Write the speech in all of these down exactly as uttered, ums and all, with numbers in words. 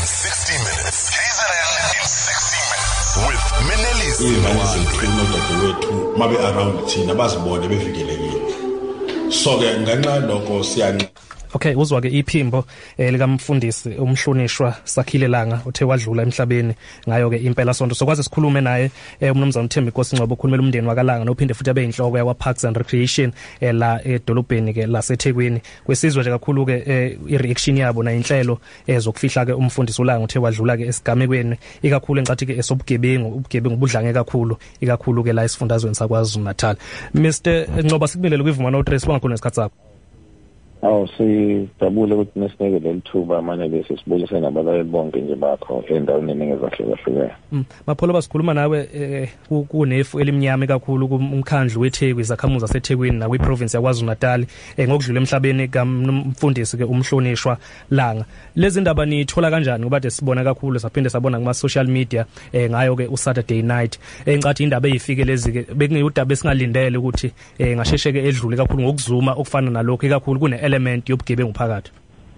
sixty minutes. K Z N in sixty minutes with Menelisi Mawala. Mabe around thina bazibone bevikelekile. So ke ngenxa lokho siyani. Okay, uzwa ke iphimbo eh, lika mfundisi umhlonishwa Sakhile Langa uthe wadlula emhlabeni ngayo ke impela sonto sokwazi sikhulume naye eh, umnumzana Thembi Nkosi Ngcobo ukhulumela umndeni wakaLanga nophinde futhi abe inhloko yakwa Parks and Recreation eh, la edolobheni ke laseThekwini kwesizwe nje kakhulu ke eh, ireaction yabo na inhlelo ezokufihla ke umfundisi uLanga uthe wadlula ke esigamekweni ikakhulu encathi ke esobugebengu ubugebengu budlange kakhulu ikakhulu ke la esifundazweni sakwaZulu Natal. Mister Ngcobo sikubelele kwivuma no tres bangakhona isikhatsi sakho. Awu sijabule ukuthi nesineke lelithuba manje bese sibulise nabalaleli bonke nje bakho endaweni eningi ezahlukahlukene. Mm. Mapholo basikhuluma nawe eh, kunefu elimnyama kakhulu kumkhandlu weThekwini zakhamuza seThekwini na kwiprovince yakwaZulu Natal eh, ngokudlula emhlabeni kamfundisi ke umhlonishwa Langa. Lezi ndaba nithola kanjani ngoba de sibona kakhulu saphinde sabona kuma social media eh, ngayo ke uSaturday night encathi indaba ezifike lezi ke bekungeyudaba esingalindele ukuthi eh, ngasheshe ke edlule kakhulu ngokuzuma okufana nalokho kakhulu kune element yobugebengu phakathi.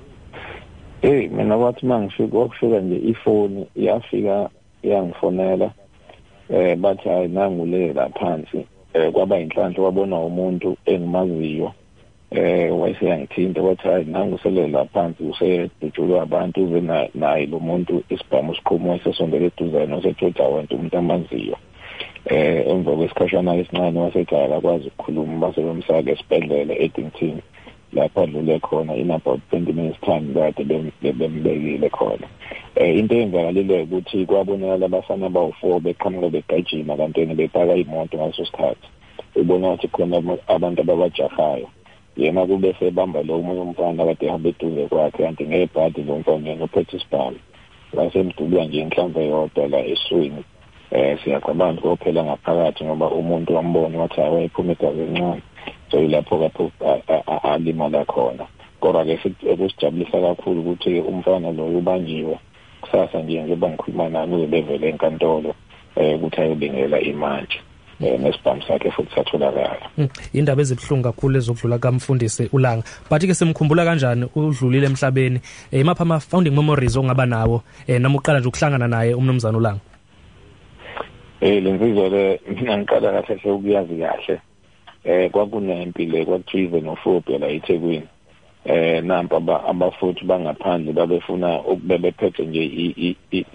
Eh mina wathi mangifika ukufika nje ifoni iyafika iyangifonela eh bathi hayi nangule la phansi eh kwaba inhlanhla wabona umuntu engimaziyo eh wayeseyangithinta wathi hayi nangusele la phansi usedutshulwa abantu uze naye lo muntu isibhamu siqhumo esesondele eduzane osethola wonke umuntu amaziyo eh emva kwesikhashana esincane wasekhaya akwazi ukukhuluma base bemsaka esibhedlela eDington lapho adlule khona in about twenty minutes time kade bembekile khona. Eh into enzakalile ukuthi kwabonakala abafana abawu-four beqhamuka begajima kanteni bepaka imoto ngaso sikhathi. Ubona ukuthi khona abantu ababajahayo. Yena kube sebamba lo umunye umfana kade ehambe eduze kwakhe kanti ngebhadi lo mfana ngophethe isibhamu. Wasemdubula nje inhlamvu eyodwa la eswini. Eh siyacabanga kophela ngaphakathi ngoba umuntu wambona wathi awayiphuma igazi encane. So ilapho lapho alimala khona. Kodwa ke futhi ekusijabulisa kakhulu ukuthi umfana lo ubanjiwe kusasa nje njengoba ngikhuluma naye bevele enkantolo eh ukuthi ayobingela imanje eh nesibhamu sakhe futhi satholakala. Indaba ezibhlungu kakhulu ezokudlula kamfundisi uLanga. But ke simkhumbula kanjani udlulile emhlabeni eh mapha ama founding memories ongaba nawo eh noma uqala nje ukuhlangana naye umnumzana uLanga. Eh lenzizwa le mina ngiqala kahle hle ukuyazi kahle. Eh kwakunempilo kwathize nophobia la eThekwini eh nampa abafuthi bangaphandle babefuna ukubebephethe nje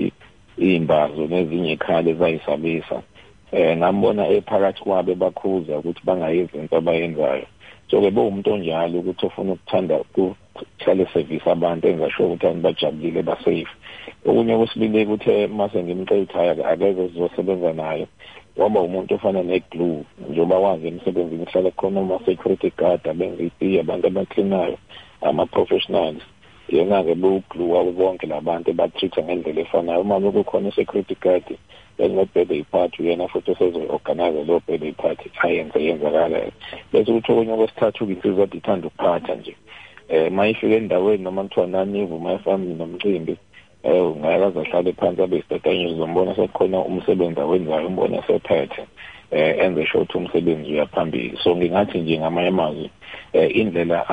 imbazo nezinye ikhali ezayisabisa eh ngambona ephakathi kwabe bakhuza ukuthi bangayenzi into abayenzayo so ke bo umuntu onjalo ukuthi ufuna ukuthanda ukuhlale service abantu engasho ukuthi bajabulile ba safe okunye kwesibili ukuthi mase ngimqeqaya akeze sizosebenza naye waba umuntu ofana neglue njengoba wazi emsebenzini uhlala khona uma security guard abengiti abantu abacleanayo ama professionals yena ke lo glue wabo bonke labantu batreat ngendlela efanayo uma kukhona security guard bese birthday party yena futhi sezoorganize lo birthday party ayenze yenzakala bese ukuthi okunye kwesithathu insizwa ithanda ukuphatha nje eh mayifike endaweni noma kuthiwa nani uvuma ifamily nomcimbi eh ungakaza hlale phansi abestatanye uzombona sekukhona umsebenzi awenzayo umbona sephethe eh enze sure ukuthi umsebenzi uyaphambili so ngingathi nje ngamanye amazwi eh indlela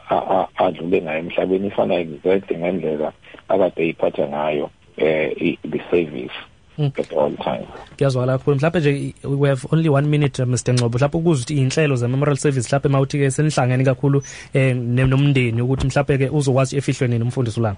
adlule ngayo emhlabeni ifana exactly ngendlela akade iphatha ngayo eh the service at all time. Kuyazwala kakhulu mhlawumbe nje we have only one minute Mister Ngcobo mhlawumbe ukuthi inhlelo ze memorial service mhlawumbe mawuthi ke senihlangene kakhulu eh nomndeni ukuthi mhlawumbe ke uzokwazi efihlweni nomfundisi uLanga.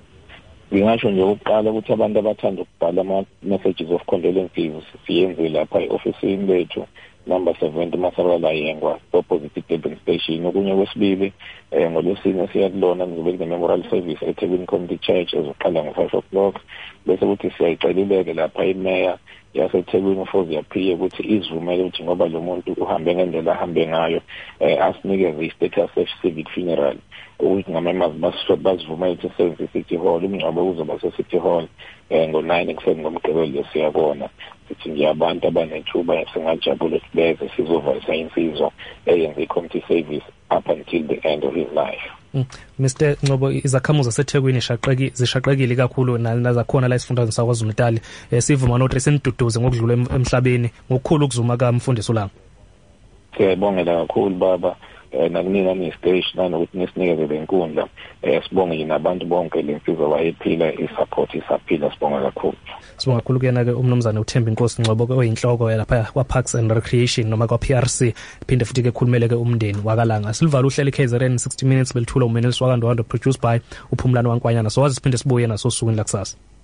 Ngingasho nje ukuqala ukuthi abantu abathanda ukubhala ama messages of condolences siyenze lapha e-officeini lethu number seventy Masarala Yengwa opposite Durban station. Okunye kwesibili eh ngolosini siyakulona ngizobe kune memorial service eThekwini Community Church ezoqala ngo-five o'clock bese ukuthi siyayiceluleke lapha imeya yaseThekwini futhi yaphiye ukuthi izivumele ukuthi ngoba lo muntu uhambe ngendlela ahambe ngayo eh asinikeze i-status of civic funeral ukuthi ngamamazi basivumele ukuthi senze City Hall umngcwabo uzoba se-City Hall eh ngo-nine ekuseni ngomgqibelo siyabona ukuthi nje abantu abanethuba singajabula ukuthi beze sizovalisa insizwa eyenze i-community service up until the end of his life. Mm. Mister Ngcobo izakhamuza seThekwini shaqeki zishaqekile kakhulu nazakhona la isifundazwe sakwaZulu Natal eh sivuma nothi seniduduze ngokudlula emhlabeni ngokukhulu ukuzuma kaMfundisi uLanga. Siyabongela kakhulu baba eh nakunina ni stage nanokuthi nisinikeze lenkundla eh sibonge nabantu bonke lensizwa wayephila isupport isaphila sibonga kakhulu. Sibonga kakhulu kuyena ke umnumzane uThembi Nkosi Ngcobo ke oyinhloko lapha kwa Parks and Recreation noma kwa P R C phinde futhi ke khulumele ke umndeni wakalanga. Silvala uhleli K Z N sixty minutes belithula uMenelis wakandwando produced by uPhumlani Wankwanyana. So wazi siphinde sibuye naso sukwini lakusasa.